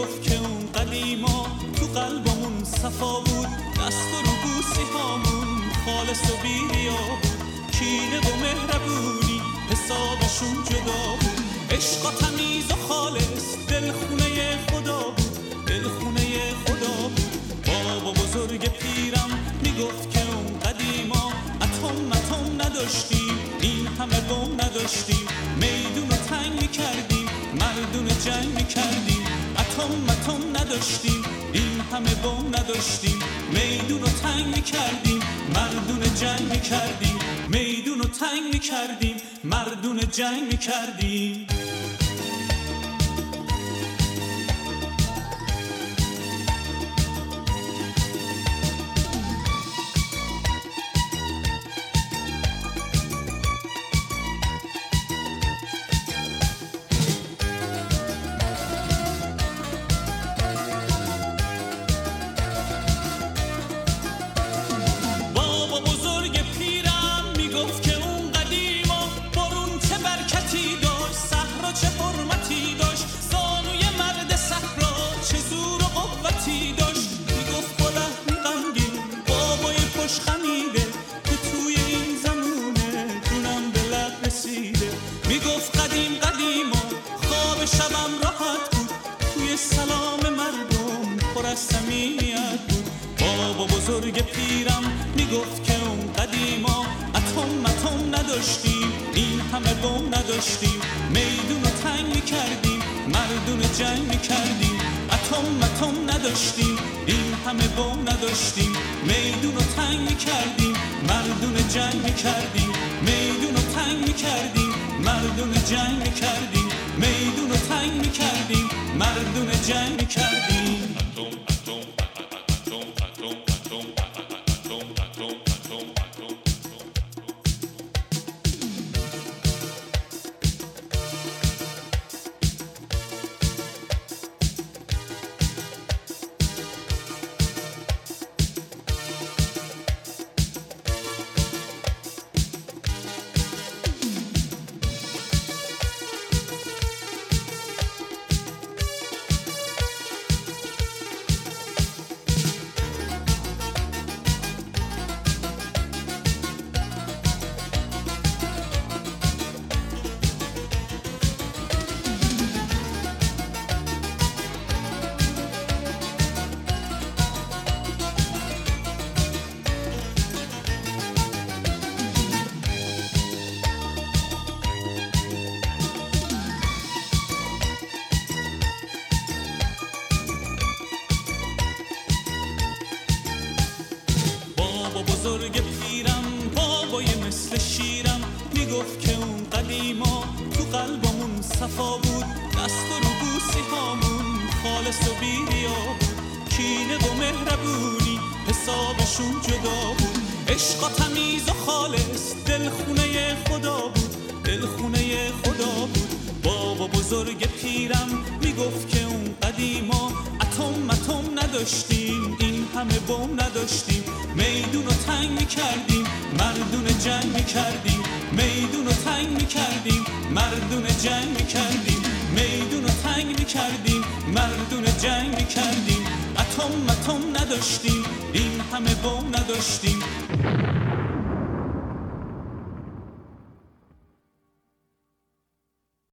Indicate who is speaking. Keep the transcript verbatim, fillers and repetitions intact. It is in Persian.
Speaker 1: میگفت که اون قدیما تو قلبمون صفا بود، دست و روبوسی هامون خالص و بیریا بود، کینه و مهربونی حسابشون جدا بود، عشق و تمیز و خالص دلخونه خدا بود، دلخونه خدا بود. بابا بزرگ پیرم میگفت که اون قدیما اتم اتم نداشتیم، این همه بم نداشتیم، میدون رو تنگ میکردیم، مردون جنگ میکردیم، اتم اتم نداشتیم، این همه بم نداشتیم، میدون رو تنگ میکردیم، مردون جنگ میکردیم، میدون رو تنگ میکردیم، مردون جنگ میکردیم. میگفت قدیم قدیما خواب شبم راحت بود، توی سلام مردم پر از صمیمیت بود. بابا بزرگ پیرم میگفت که اون قدیما اتم اتم نداشتیم، این همه بم نداشتیم، میدون رو تنگ میکردیم، مردون جنگ میکردیم، اتم اتم نداشتیم، این همه بم نداشتیم، میدون رو تنگ میکردیم، مردون جنگ میکردیم، میدون رو تنگ میکردیم، مردون جنگ میکردیم، میدون رو تنگ میکردیم، مردون جنگ میکردیم. بزرگ پیرم بابای مثل شیرم میگفت که اون قدیما تو قلبمون صفا بود، دست و روبوسی هامون خالص و بیریا بود، کینه و مهربونی حسابشون جدا بود، عشق و تمیز و خالص دلخونه خدا بود، دلخونه خدا بود. بابا بزرگ پیرم میگفت که اون قدیما اتم اتم نداشتیم، این همه بم نداشتیم، میدون رو تنگ میکردیم، مردون جنگ میکردیم، میدون رو تنگ میکردیم، مردون جنگ میکردیم، میدون رو تنگ میکردیم، مردون جنگ میکردیم، اتم اتم نداشتیم، این همه بم نداشتیم.